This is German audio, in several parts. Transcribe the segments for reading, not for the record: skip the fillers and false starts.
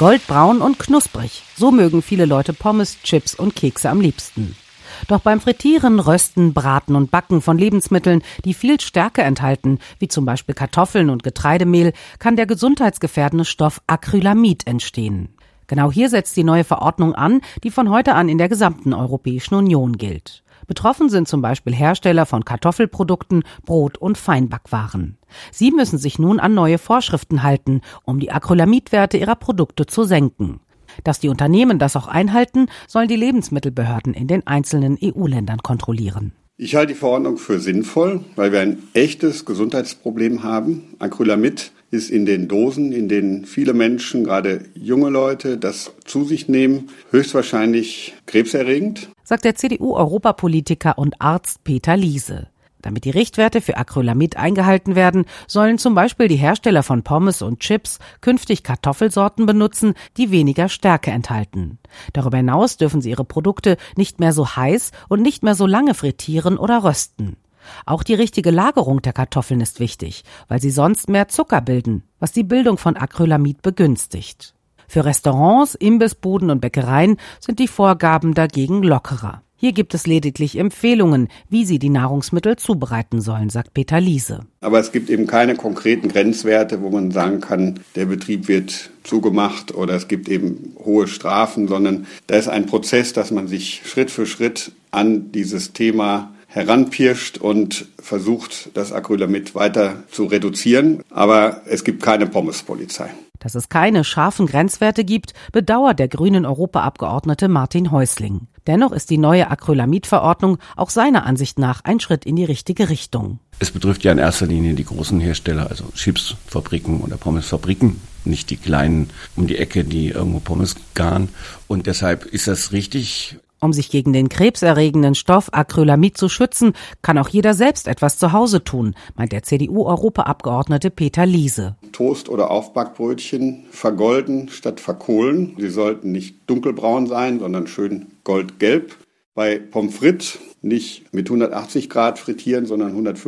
Goldbraun und knusprig, so mögen viele Leute Pommes, Chips und Kekse am liebsten. Doch beim Frittieren, Rösten, Braten und Backen von Lebensmitteln, die viel Stärke enthalten, wie zum Beispiel Kartoffeln und Getreidemehl, kann der gesundheitsgefährdende Stoff Acrylamid entstehen. Genau hier setzt die neue Verordnung an, die von heute an in der gesamten Europäischen Union gilt. Betroffen sind zum Beispiel Hersteller von Kartoffelprodukten, Brot- und Feinbackwaren. Sie müssen sich nun an neue Vorschriften halten, um die Acrylamidwerte ihrer Produkte zu senken. Dass die Unternehmen das auch einhalten, sollen die Lebensmittelbehörden in den einzelnen EU-Ländern kontrollieren. Ich halte die Verordnung für sinnvoll, weil wir ein echtes Gesundheitsproblem haben. Acrylamid ist in den Dosen, in denen viele Menschen, gerade junge Leute, das zu sich nehmen, höchstwahrscheinlich krebserregend, sagt der CDU-Europapolitiker und Arzt Peter Liese. Damit die Richtwerte für Acrylamid eingehalten werden, sollen zum Beispiel die Hersteller von Pommes und Chips künftig Kartoffelsorten benutzen, die weniger Stärke enthalten. Darüber hinaus dürfen sie ihre Produkte nicht mehr so heiß und nicht mehr so lange frittieren oder rösten. Auch die richtige Lagerung der Kartoffeln ist wichtig, weil sie sonst mehr Zucker bilden, was die Bildung von Acrylamid begünstigt. Für Restaurants, Imbissbuden und Bäckereien sind die Vorgaben dagegen lockerer. Hier gibt es lediglich Empfehlungen, wie sie die Nahrungsmittel zubereiten sollen, sagt Peter Liese. Aber es gibt eben keine konkreten Grenzwerte, wo man sagen kann, der Betrieb wird zugemacht oder es gibt eben hohe Strafen, sondern da ist ein Prozess, dass man sich Schritt für Schritt an dieses Thema heranpirscht und versucht, das Acrylamid weiter zu reduzieren. Aber es gibt keine Pommespolizei. Dass es keine scharfen Grenzwerte gibt, bedauert der grünen Europaabgeordnete Martin Häusling. Dennoch ist die neue Acrylamid-Verordnung auch seiner Ansicht nach ein Schritt in die richtige Richtung. Es betrifft ja in erster Linie die großen Hersteller, also Chipsfabriken oder Pommesfabriken, nicht die kleinen um die Ecke, die irgendwo Pommes garen. Und deshalb ist das richtig. Um sich gegen den krebserregenden Stoff Acrylamid zu schützen, kann auch jeder selbst etwas zu Hause tun, meint der CDU-Europaabgeordnete Peter Liese. Toast- oder Aufbackbrötchen vergolden statt verkohlen. Sie sollten nicht dunkelbraun sein, sondern schön goldgelb. Bei Pommes frites nicht mit 180 Grad frittieren, sondern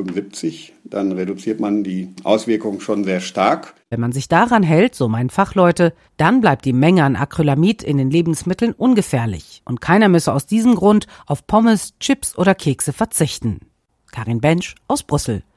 175. Dann reduziert man die Auswirkungen schon sehr stark. Wenn man sich daran hält, so meinen Fachleute, dann bleibt die Menge an Acrylamid in den Lebensmitteln ungefährlich. Und keiner müsse aus diesem Grund auf Pommes, Chips oder Kekse verzichten. Karin Bensch aus Brüssel.